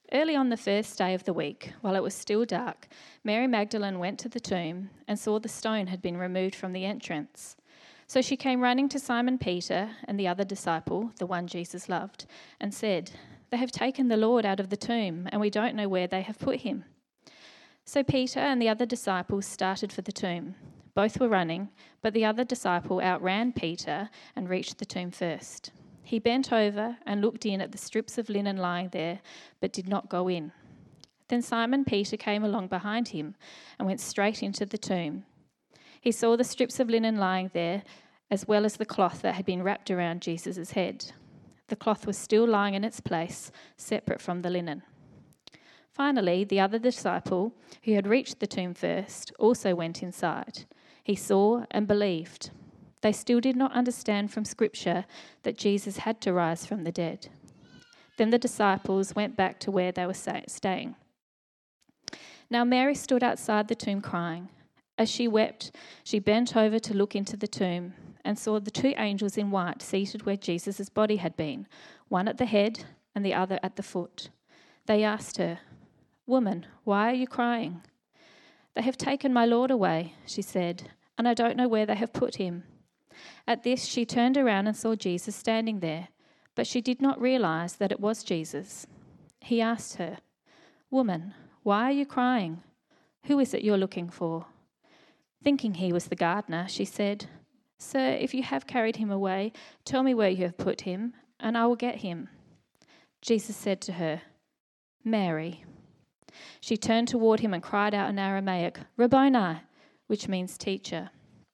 Early on the first day of the week, while it was still dark, Mary Magdalene went to the tomb and saw the stone had been removed from the entrance. So she came running to Simon Peter and the other disciple, the one Jesus loved, and said, "They have taken the Lord out of the tomb, and we don't know where they have put him." So Peter and the other disciples started for the tomb. Both were running, but the other disciple outran Peter and reached the tomb first. He bent over and looked in at the strips of linen lying there, but did not go in. Then Simon Peter came along behind him and went straight into the tomb. He saw the strips of linen lying there, as well as the cloth that had been wrapped around Jesus' head. The cloth was still lying in its place, separate from the linen. Finally, the other disciple, who had reached the tomb first, also went inside. He saw and believed. They still did not understand from Scripture that Jesus had to rise from the dead. Then the disciples went back to where they were staying. Now Mary stood outside the tomb crying. As she wept, she bent over to look into the tomb and saw the two angels in white seated where Jesus' body had been, one at the head and the other at the foot. They asked her, "Woman, why are you crying?" "They have taken my Lord away," she said, "and I don't know where they have put him." At this, she turned around and saw Jesus standing there, but she did not realize that it was Jesus. He asked her, "Woman, why are you crying? Who is it you're looking for?" Thinking he was the gardener, she said, "Sir, if you have carried him away, tell me where you have put him, and I will get him." Jesus said to her, "Mary." She turned toward him and cried out in Aramaic, "Rabboni," which means teacher.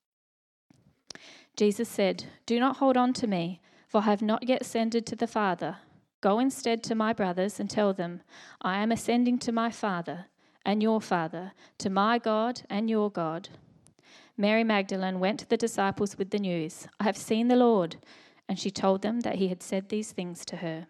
Jesus said, "Do not hold on to me, for I have not yet ascended to the Father. Go instead to my brothers and tell them, I am ascending to my Father and your Father, to my God and your God." Mary Magdalene went to the disciples with the news, "I have seen the Lord," and she told them that he had said these things to her.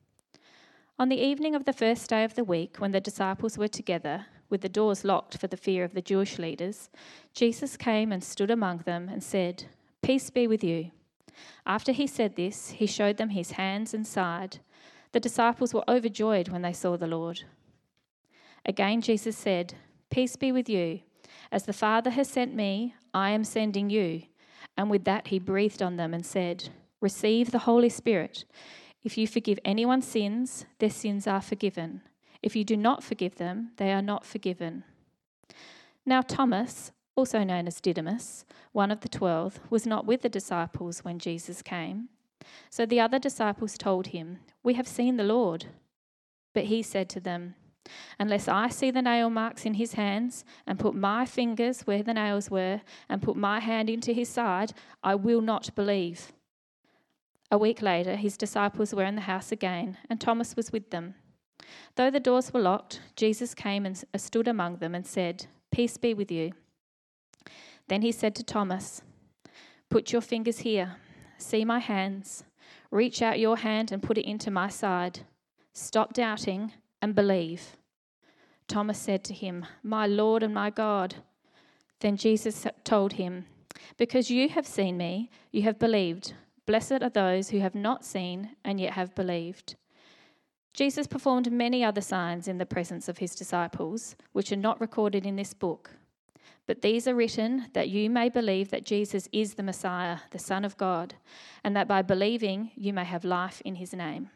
On the evening of the first day of the week, when the disciples were together, with the doors locked for the fear of the Jewish leaders, Jesus came and stood among them and said, "Peace be with you." After he said this, he showed them his hands and side. The disciples were overjoyed when they saw the Lord. Again Jesus said, "Peace be with you. As the Father has sent me, I am sending you." And with that he breathed on them and said, "Receive the Holy Spirit. If you forgive anyone's sins, their sins are forgiven. If you do not forgive them, they are not forgiven." Now Thomas, also known as Didymus, one of the 12, was not with the disciples when Jesus came. So the other disciples told him, "We have seen the Lord." But he said to them, "Unless I see the nail marks in his hands, and put my fingers where the nails were, and put my hand into his side, I will not believe." A week later, his disciples were in the house again, and Thomas was with them. Though the doors were locked, Jesus came and stood among them and said, "Peace be with you." Then he said to Thomas, "Put your fingers here. See my hands. Reach out your hand and put it into my side. Stop doubting and believe." Thomas said to him, "My Lord and my God." Then Jesus told him, "Because you have seen me, you have believed. Blessed are those who have not seen and yet have believed." Jesus performed many other signs in the presence of his disciples, which are not recorded in this book. But these are written that you may believe that Jesus is the Messiah, the Son of God, and that by believing you may have life in his name.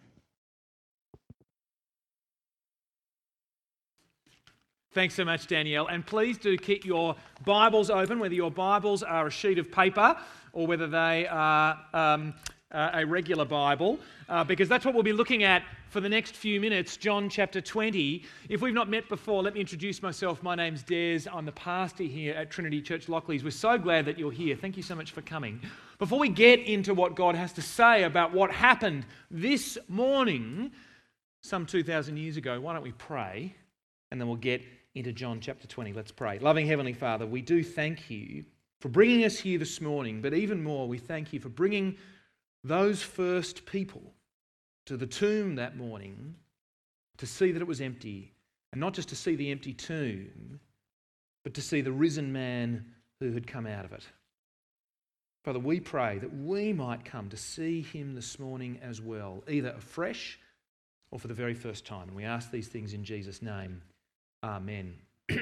Thanks so much, Danielle. And please do keep your Bibles open, whether your Bibles are a sheet of paper or whether they are a regular Bible, because that's what we'll be looking at for the next few minutes, John chapter 20. If we've not met before, let me introduce myself. My name's Des. I'm the pastor here at Trinity Church Lockleys. We're so glad that you're here. Thank you so much for coming. Before we get into what God has to say about what happened this morning, some 2,000 years ago, why don't we pray, and then we'll get into John chapter 20. Let's pray. Loving Heavenly Father, we do thank you for bringing us here this morning, but even more, we thank you for bringing those first people to the tomb that morning to see that it was empty, and not just to see the empty tomb, but to see the risen man who had come out of it. Father, we pray that we might come to see him this morning as well, either afresh or for the very first time. And we ask these things in Jesus' name. Amen.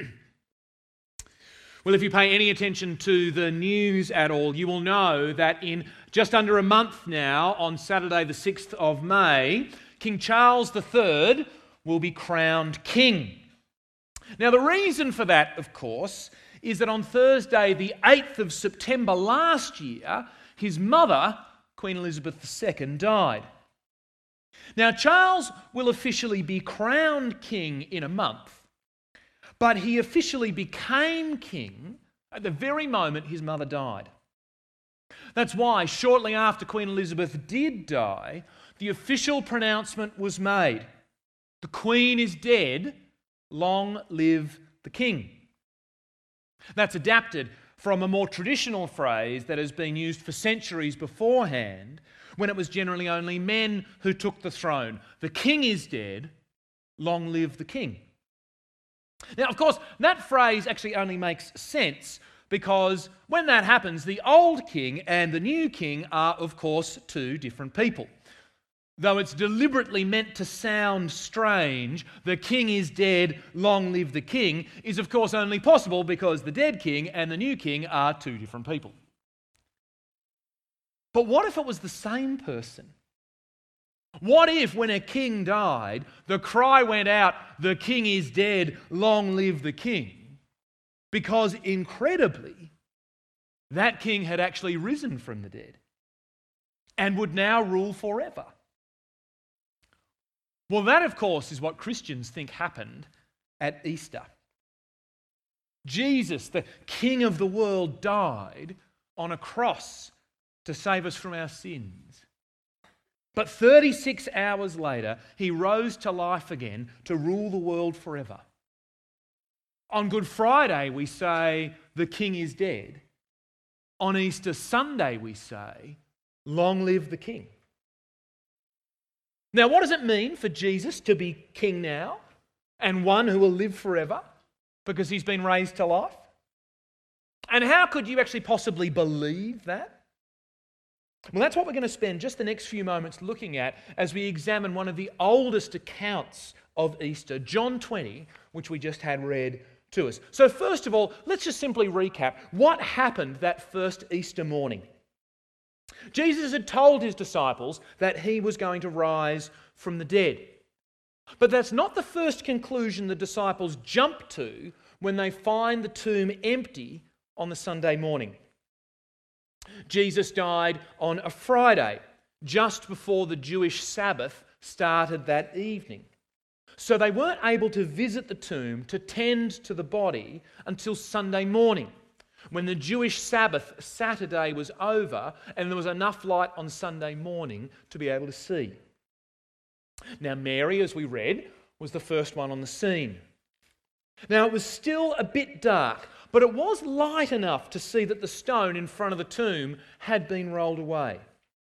Well, if you pay any attention to the news at all, you will know that in just under a month now, on Saturday the 6th of May, King Charles III will be crowned king. Now, the reason for that, of course, is that on Thursday the 8th of September last year, his mother, Queen Elizabeth II, died. Now, Charles will officially be crowned king in a month, but he officially became king at the very moment his mother died. That's why, shortly after Queen Elizabeth did die, the official pronouncement was made: "The Queen is dead, long live the King." That's adapted from a more traditional phrase that has been used for centuries beforehand, when it was generally only men who took the throne. "The King is dead, long live the King." Now, of course, that phrase actually only makes sense because when that happens, the old king and the new king are, of course, two different people. Though it's deliberately meant to sound strange, "the king is dead, long live the king," is of course only possible because the dead king and the new king are two different people. But what if it was the same person? What if, when a king died, the cry went out, "The king is dead, long live the king," because incredibly, that king had actually risen from the dead and would now rule forever? Well, that, of course, is what Christians think happened at Easter. Jesus, the King of the world, died on a cross to save us from our sins. But 36 hours later, he rose to life again to rule the world forever. On Good Friday, we say, "The King is dead." On Easter Sunday, we say, "Long live the King." Now, what does it mean for Jesus to be king now and one who will live forever because he's been raised to life? And how could you actually possibly believe that? Well, that's what we're going to spend just the next few moments looking at as we examine one of the oldest accounts of Easter, John 20, which we just had read to us. So first of all, let's just simply recap what happened that first Easter morning. Jesus had told his disciples that he was going to rise from the dead. But that's not the first conclusion the disciples jump to when they find the tomb empty on the Sunday morning. Jesus died on a Friday, just before the Jewish Sabbath started that evening. So they weren't able to visit the tomb to tend to the body until Sunday morning, when the Jewish Sabbath Saturday was over and there was enough light on Sunday morning to be able to see. Now, Mary, as we read, was the first one on the scene. Now, it was still a bit dark, but it was light enough to see that the stone in front of the tomb had been rolled away.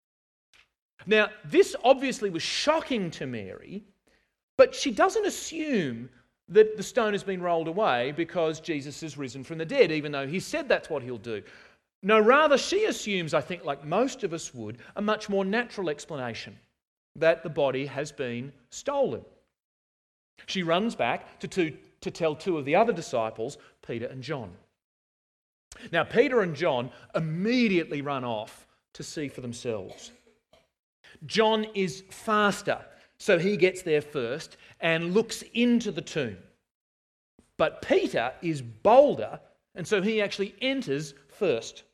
Now, this obviously was shocking to Mary, but she doesn't assume that the stone has been rolled away because Jesus has risen from the dead, even though he said that's what he'll do. No, rather she assumes, I think like most of us would, a much more natural explanation, that the body has been stolen. She runs back to tell two of the other disciples, Peter and John. Now, Peter and John immediately run off to see for themselves. John is faster, so he gets there first and looks into the tomb. But Peter is bolder, and so he actually enters first.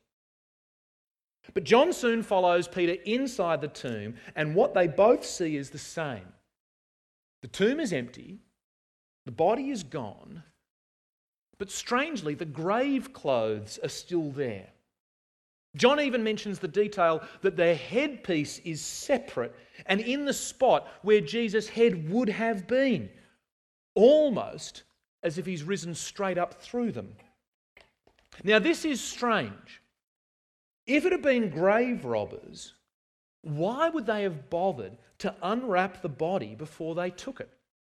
But John soon follows Peter inside the tomb, and what they both see is the same. The tomb is empty, the body is gone, but strangely, the grave clothes are still there. John even mentions the detail that their headpiece is separate and in the spot where Jesus' head would have been, almost as if he's risen straight up through them. Now, this is strange. If it had been grave robbers, why would they have bothered to unwrap the body before they took it?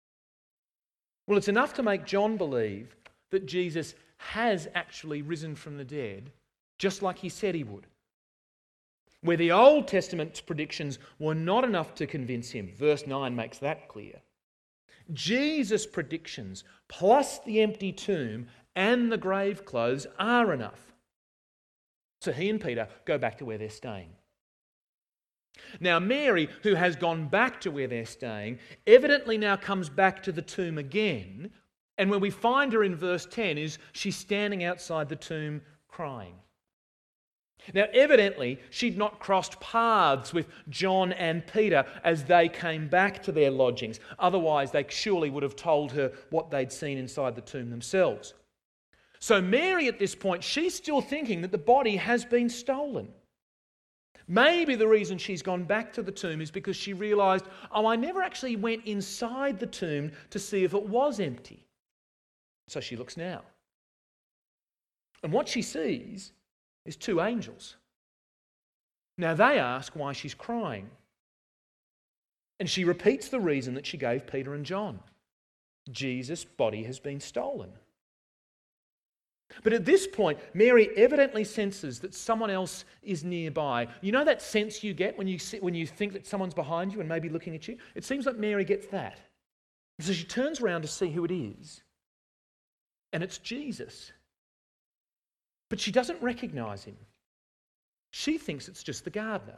Well, it's enough to make John believe that Jesus has actually risen from the dead, just like he said he would. where the Old Testament's predictions were not enough to convince him. Verse 9 makes that clear. Jesus' predictions, plus the empty tomb and the grave clothes, are enough. So he and Peter go back to where they're staying. Now Mary, who has gone back to where they're staying, evidently now comes back to the tomb again, and where we find her in verse 10 is she's standing outside the tomb crying. Now evidently she'd not crossed paths with John and Peter as they came back to their lodgings. Otherwise they surely would have told her what they'd seen inside the tomb themselves. So Mary at this point, she's still thinking that the body has been stolen. Maybe the reason she's gone back to the tomb is because she realised, I never actually went inside the tomb to see if it was empty. So she looks now. And what she sees is two angels. Now they ask why she's crying. And she repeats the reason that she gave Peter and John. Jesus' body has been stolen. But at this point, Mary evidently senses that someone else is nearby. You know that sense you get when you think that someone's behind you and maybe looking at you? It seems like Mary gets that. So she turns around to see who it is. And it's Jesus. But she doesn't recognise him. She thinks it's just the gardener.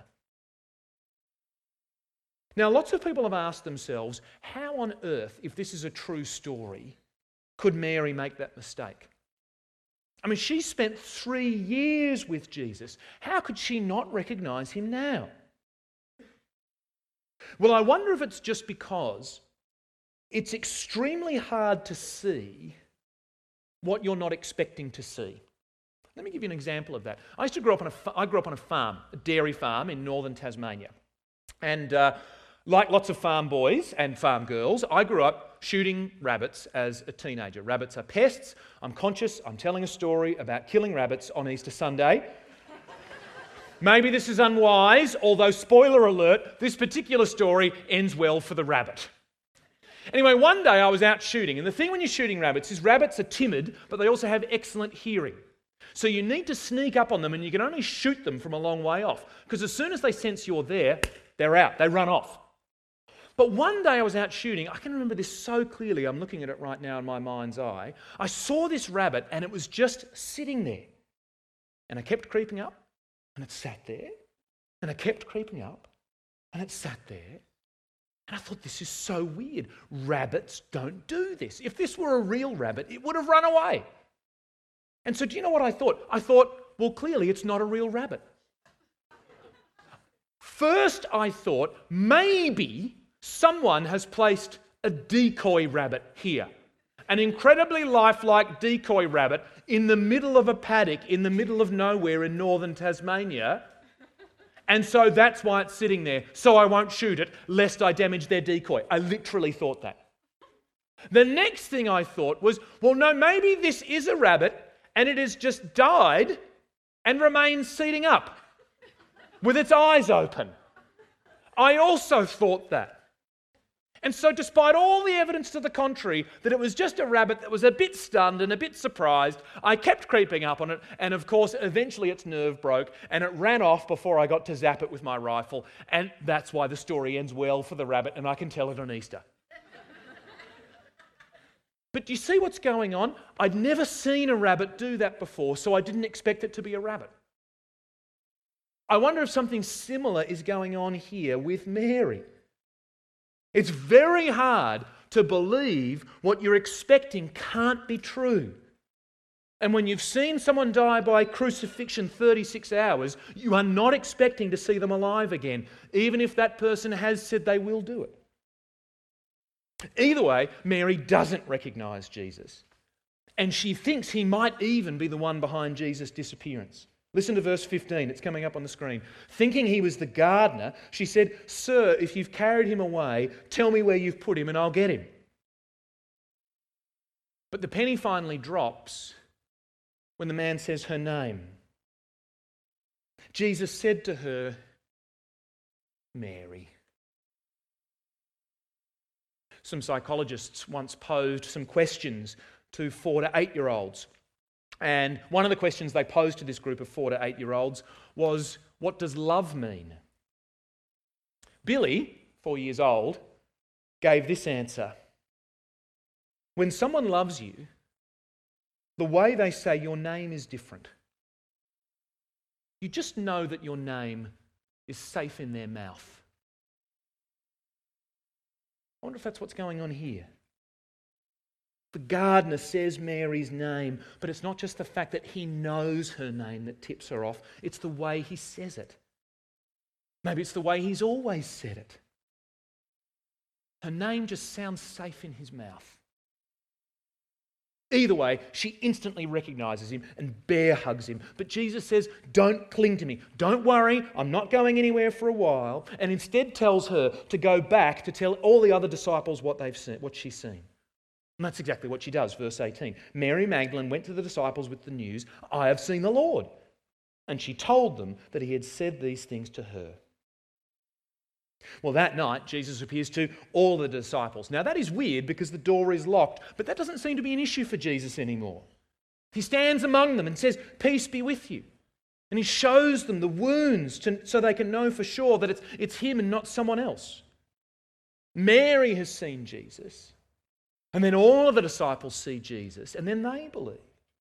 Now, lots of people have asked themselves, how on earth, if this is a true story, could Mary make that mistake? I mean, she spent 3 years with Jesus. How could she not recognise him now? Well, I wonder if it's just because it's extremely hard to see what you're not expecting to see. Let me give you an example of that. I grew up on a farm, a dairy farm in northern Tasmania. And like lots of farm boys and farm girls, I grew up shooting rabbits as a teenager. Rabbits are pests. I'm conscious. I'm telling a story about killing rabbits on Easter Sunday. Maybe this is unwise, although spoiler alert, this particular story ends well for the rabbit. Anyway, one day I was out shooting, and the thing when you're shooting rabbits is rabbits are timid, but they also have excellent hearing. So you need to sneak up on them, and you can only shoot them from a long way off, because as soon as they sense you're there, they're out. They run off. But one day I was out shooting. I can remember this so clearly. I'm looking at it right now in my mind's eye. I saw this rabbit, and it was just sitting there. And I kept creeping up, and it sat there. And I kept creeping up, and it sat there. And I thought, this is so weird. Rabbits don't do this. If this were a real rabbit, it would have run away. And so do you know what I thought? I thought, well, clearly it's not a real rabbit. First, I thought, maybe someone has placed a decoy rabbit here. An incredibly lifelike decoy rabbit in the middle of a paddock in the middle of nowhere in northern Tasmania. And so that's why it's sitting there. So I won't shoot it lest I damage their decoy. I literally thought that. The next thing I thought was, well, no, maybe this is a rabbit and it has just died and remains seating up with its eyes open. I also thought that. And so despite all the evidence to the contrary, that it was just a rabbit that was a bit stunned and a bit surprised, I kept creeping up on it, and of course, eventually its nerve broke, and it ran off before I got to zap it with my rifle, and that's why the story ends well for the rabbit, and I can tell it on Easter. But do you see what's going on? I'd never seen a rabbit do that before, so I didn't expect it to be a rabbit. I wonder if something similar is going on here with Mary. It's very hard to believe what you're expecting can't be true. And when you've seen someone die by crucifixion 36 hours, you are not expecting to see them alive again, even if that person has said they will do it. Either way, Mary doesn't recognise Jesus. And she thinks he might even be the one behind Jesus' disappearance. Listen to verse 15, it's coming up on the screen. Thinking he was the gardener, she said, "Sir, if you've carried him away, tell me where you've put him and I'll get him." But the penny finally drops when the man says her name. Jesus said to her, "Mary." Some psychologists once posed some questions to 4 to 8-year-olds. And one of the questions they posed to this group of 4 to 8-year-olds was, what does love mean? Billy, 4 years old, gave this answer. When someone loves you, the way they say your name is different. You just know that your name is safe in their mouth. I wonder if that's what's going on here. The gardener says Mary's name, but it's not just the fact that he knows her name that tips her off, it's the way he says it. Maybe it's the way he's always said it. Her name just sounds safe in his mouth. Either way, she instantly recognises him and bear hugs him. But Jesus says, don't cling to me. Don't worry, I'm not going anywhere for a while. And instead tells her to go back to tell all the other disciples what they've seen, what she's seen. And that's exactly what she does, verse 18. Mary Magdalene went to the disciples with the news, I have seen the Lord. And she told them that he had said these things to her. Well, that night, Jesus appears to all the disciples. Now, that is weird because the door is locked, but that doesn't seem to be an issue for Jesus anymore. He stands among them and says, peace be with you. And he shows them the wounds so they can know for sure that it's him and not someone else. Mary has seen Jesus. And then all of the disciples see Jesus, and then they believe.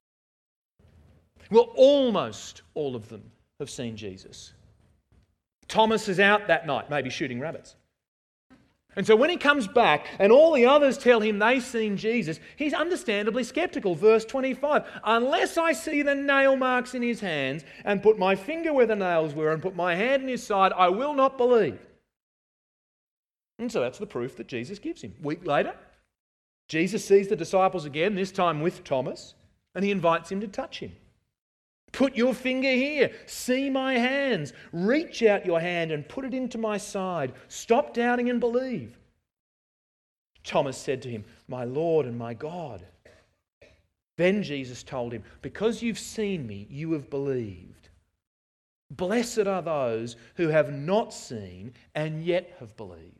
Well, almost all of them have seen Jesus. Thomas is out that night, maybe shooting rabbits. And so when he comes back and all the others tell him they've seen Jesus, he's understandably sceptical. Verse 25, unless I see the nail marks in his hands and put my finger where the nails were and put my hand in his side, I will not believe. And so that's the proof that Jesus gives him. A week later, Jesus sees the disciples again, this time with Thomas, and he invites him to touch him. Put your finger here. See my hands. Reach out your hand and put it into my side. Stop doubting and believe. Thomas said to him, my Lord and my God. Then Jesus told him, because you've seen me, you have believed. Blessed are those who have not seen and yet have believed.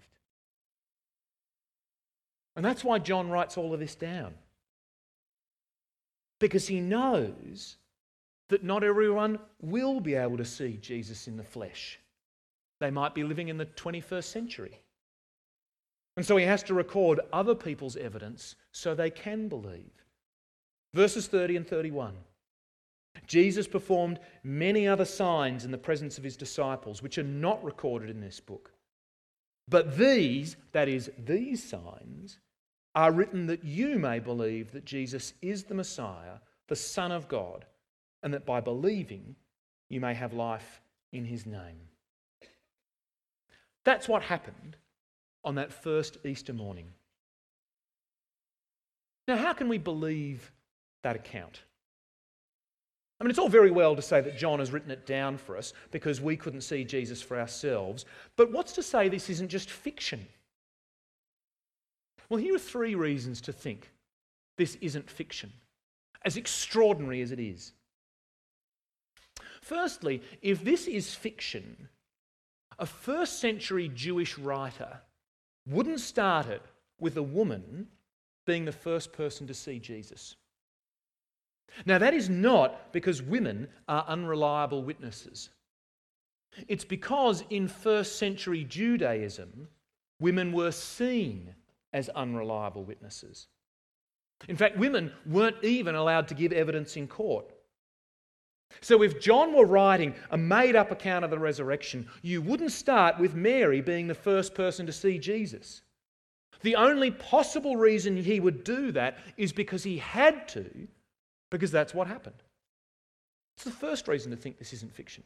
And that's why John writes all of this down. Because he knows that not everyone will be able to see Jesus in the flesh. They might be living in the 21st century. And so he has to record other people's evidence so they can believe. Verses 30 and 31. Jesus performed many other signs in the presence of his disciples, which are not recorded in this book. But these, that is, these signs, are written that you may believe that Jesus is the Messiah, the Son of God, and that by believing you may have life in his name. That's what happened on that first Easter morning. Now, how can we believe that account? I mean, it's all very well to say that John has written it down for us because we couldn't see Jesus for ourselves, but what's to say this isn't just fiction? Well, here are 3 reasons to think this isn't fiction, as extraordinary as it is. Firstly, if this is fiction, a first century Jewish writer wouldn't start it with a woman being the first person to see Jesus. Now, that is not because women are unreliable witnesses. It's because in first century Judaism, women were seen as unreliable witnesses. In fact, women weren't even allowed to give evidence in court. So if John were writing a made-up account of the resurrection, you wouldn't start with Mary being the first person to see Jesus. The only possible reason he would do that is because he had to, because that's what happened. It's the first reason to think this isn't fiction.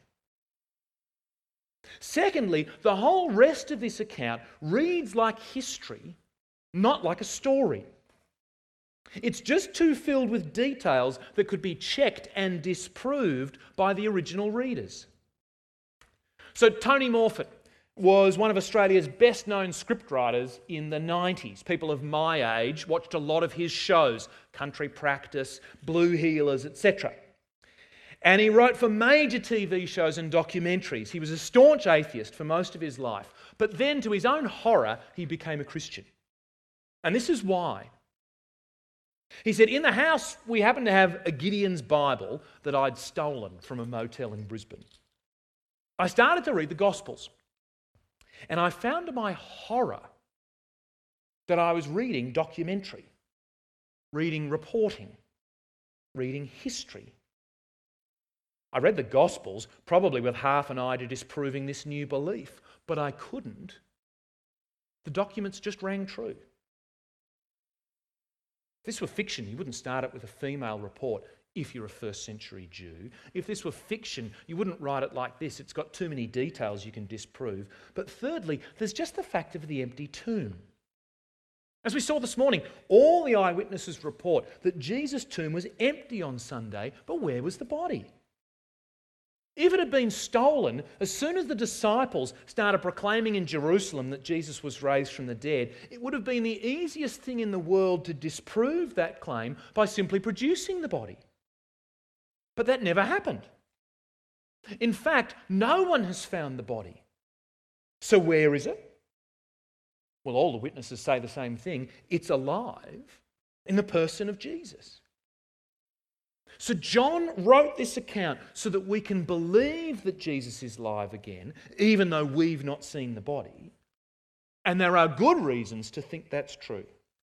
Secondly, the whole rest of this account reads like history, not like a story. It's just too filled with details that could be checked and disproved by the original readers. So Tony Morfitt was one of Australia's best-known scriptwriters in the 90s. People of my age watched a lot of his shows, Country Practice, Blue Heelers, etc. And he wrote for major TV shows and documentaries. He was a staunch atheist for most of his life. But then, to his own horror, he became a Christian. And this is why. He said, in the house, we happened to have a Gideon's Bible that I'd stolen from a motel in Brisbane. I started to read the Gospels, and I found to my horror that I was reading documentary, reading reporting, reading history. I read the Gospels, probably with half an eye to disproving this new belief, but I couldn't. The documents just rang true. If this were fiction, you wouldn't start it with a female report if you're a first century Jew. If this were fiction, you wouldn't write it like this. It's got too many details you can disprove. But thirdly, there's just the fact of the empty tomb. As we saw this morning, all the eyewitnesses report that Jesus' tomb was empty on Sunday, but where was the body? If it had been stolen, as soon as the disciples started proclaiming in Jerusalem that Jesus was raised from the dead, it would have been the easiest thing in the world to disprove that claim by simply producing the body. But that never happened. In fact, no one has found the body. So where is it? Well, all the witnesses say the same thing. It's alive in the person of Jesus. So John wrote this account so that we can believe that Jesus is alive again, even though we've not seen the body. And there are good reasons to think that's true.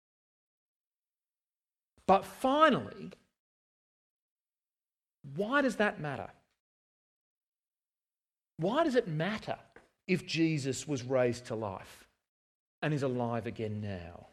But finally, why does that matter? Why does it matter if Jesus was raised to life and is alive again now?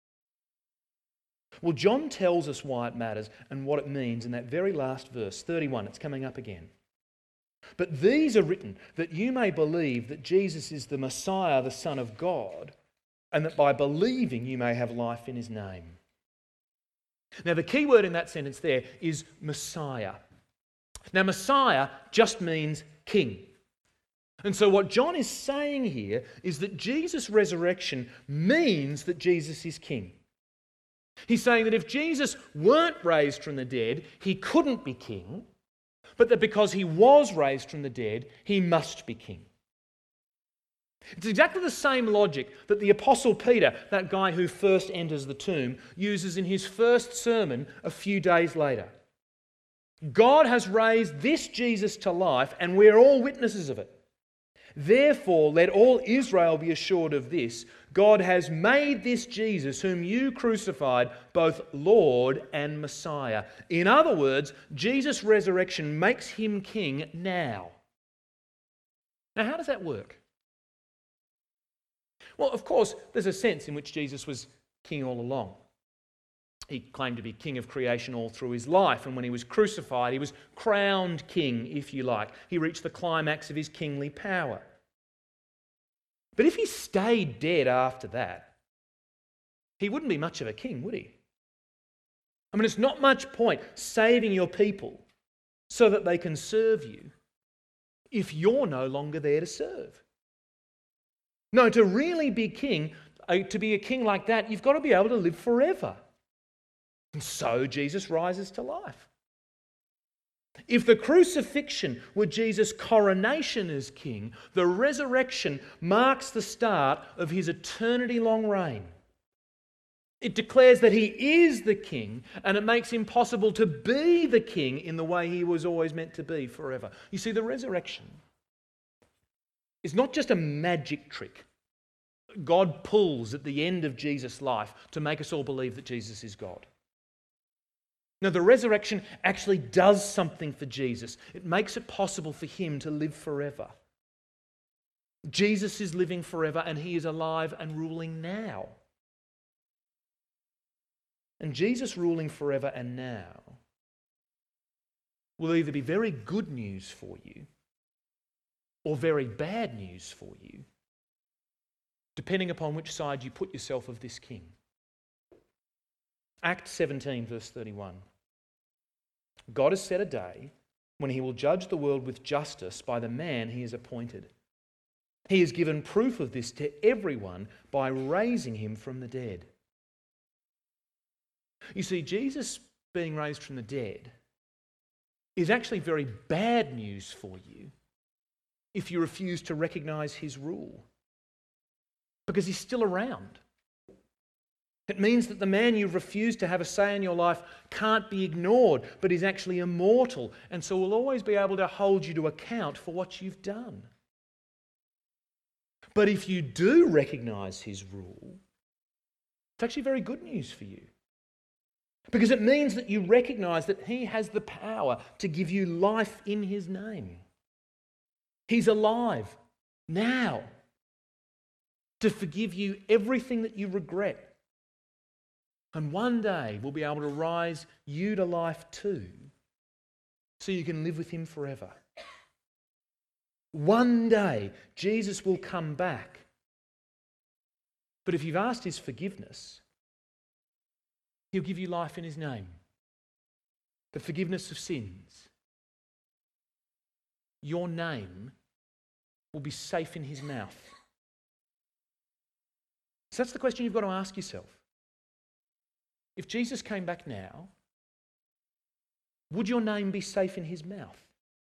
Well, John tells us why it matters and what it means in that very last verse, 31. It's coming up again. But these are written that you may believe that Jesus is the Messiah, the Son of God, and that by believing you may have life in his name. Now, the key word in that sentence there is Messiah. Now, Messiah just means king. And so what John is saying here is that Jesus' resurrection means that Jesus is king. He's saying that if Jesus weren't raised from the dead, he couldn't be king, but that because he was raised from the dead, he must be king. It's exactly the same logic that the Apostle Peter, that guy who first enters the tomb, uses in his first sermon a few days later. God has raised this Jesus to life, and we're all witnesses of it. Therefore, let all Israel be assured of this: God has made this Jesus, whom you crucified, both Lord and Messiah. In other words, Jesus' resurrection makes him king now. Now, how does that work? Well, of course, there's a sense in which Jesus was king all along. He claimed to be king of creation all through his life, and when he was crucified, he was crowned king, if you like. He reached the climax of his kingly power. But if he stayed dead after that, he wouldn't be much of a king, would he? I mean, it's not much point saving your people so that they can serve you if you're no longer there to serve. No, to really be king, to be a king like that, you've got to be able to live forever. And so Jesus rises to life. If the crucifixion were Jesus' coronation as king, the resurrection marks the start of his eternity-long reign. It declares that he is the king, and it makes him possible to be the king in the way he was always meant to be forever. You see, the resurrection is not just a magic trick God pulls at the end of Jesus' life to make us all believe that Jesus is God. No, the resurrection actually does something for Jesus. It makes it possible for him to live forever. Jesus is living forever, and he is alive and ruling now. And Jesus ruling forever and now will either be very good news for you or very bad news for you, depending upon which side you put yourself of this king. Acts 17, verse 31. God has set a day when he will judge the world with justice by the man he has appointed. He has given proof of this to everyone by raising him from the dead. You see, Jesus being raised from the dead is actually very bad news for you if you refuse to recognise his rule, because he's still around. It means that the man you refuse to have a say in your life can't be ignored, but is actually immortal, and so will always be able to hold you to account for what you've done. But if you do recognise his rule, it's actually very good news for you. Because it means that you recognise that he has the power to give you life in his name. He's alive now to forgive you everything that you regret. And one day we'll be able to rise you to life too, so you can live with him forever. One day Jesus will come back. But if you've asked his forgiveness, he'll give you life in his name, the forgiveness of sins. Your name will be safe in his mouth. So that's the question you've got to ask yourself. If Jesus came back now, would your name be safe in his mouth?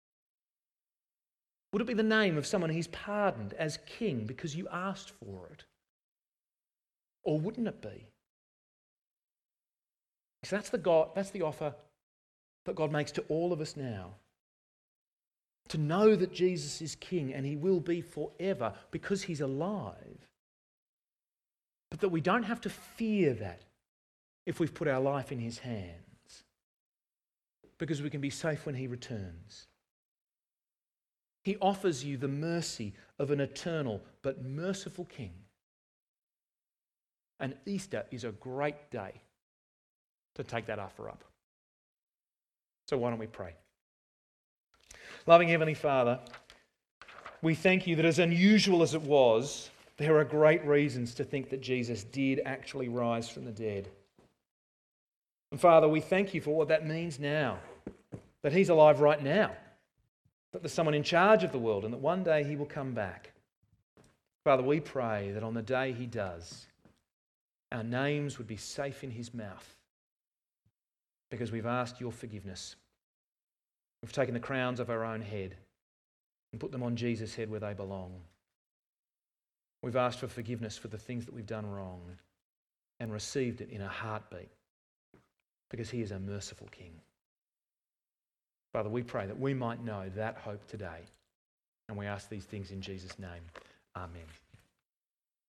Would it be the name of someone he's pardoned as king because you asked for it? Or wouldn't it be? So that's the offer that God makes to all of us now. To know that Jesus is king and he will be forever because he's alive. But that we don't have to fear that if we've put our life in his hands. Because we can be safe when he returns. He offers you the mercy of an eternal but merciful king. And Easter is a great day to take that offer up. So why don't we pray? Loving Heavenly Father, we thank you that as unusual as it was, there are great reasons to think that Jesus did actually rise from the dead. And Father, we thank you for what that means now, that he's alive right now, that there's someone in charge of the world and that one day he will come back. Father, we pray that on the day he does, our names would be safe in his mouth because we've asked your forgiveness. We've taken the crowns of our own head and put them on Jesus' head where they belong. We've asked for forgiveness for the things that we've done wrong and received it in a heartbeat because he is a merciful king. Father, we pray that we might know that hope today, and we ask these things in Jesus' name. Amen.